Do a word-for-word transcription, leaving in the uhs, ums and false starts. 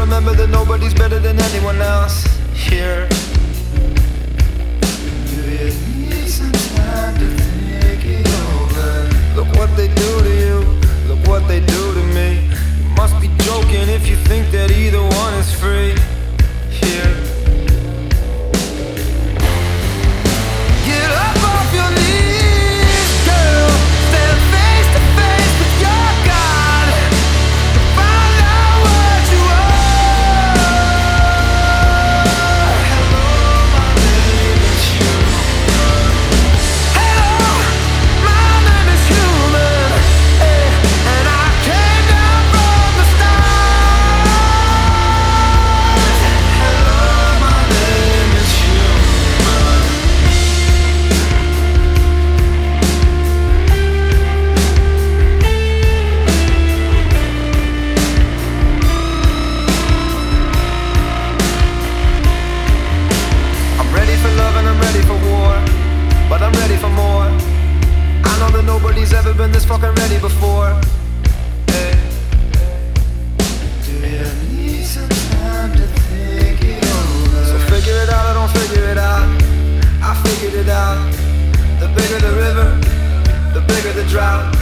remember that nobody's better than anyone else here. Do you need some time to think it over? Look what they do to you, look what they do to me. You must be joking if you think that either one is free here. Get up off your knees, girl. Stand face to face with your God. Find out what you are. Hello, my name is human. Hello, my name is human. Hey, and I came down from the stars. Hello, my name is human. I'm ready for love and I'm ready for war, but I'm ready for more. I know that nobody's ever been this fucking ready before. Hey. Do you need some time to think it over? So figure it out or don't figure it out. I figured it out. The bigger the river, the bigger the drought.